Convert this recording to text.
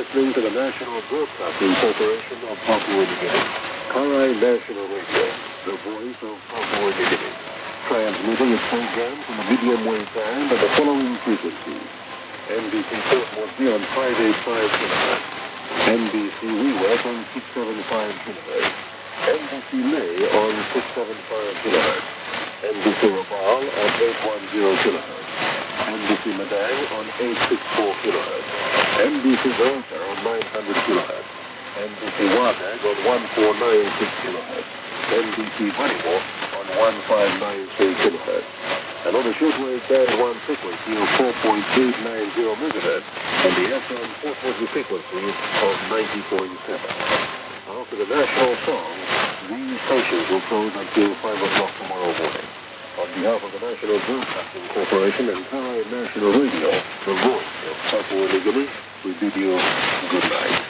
listening to the National Broadcasting Corporation of Papua New Guinea. Karai National Radio, the voice of Papua New Guinea. Transmitting its programs from the medium wave band at the following frequencies. NBC Port Moresby on 585 kHz. NBC Wewak on 675 kHz. NBC Lay on 675 kHz. NBC Rabaul on 810 kHz. NBC Madang on 864 kHz. NBC Delta on 900 kHz. NBC Wabag on 1496 kHz. NBC Honeywell on 1593 kHz. And on the shortwave band 1 frequency of 4.890 MHz and the FM 440 frequency of 90.7. After the national song, these stations will close until 5 o'clock tomorrow morning. On behalf of the National Broadcasting Corporation and Karai National Radio, the voice of Papua New Guinea, we bid you good night.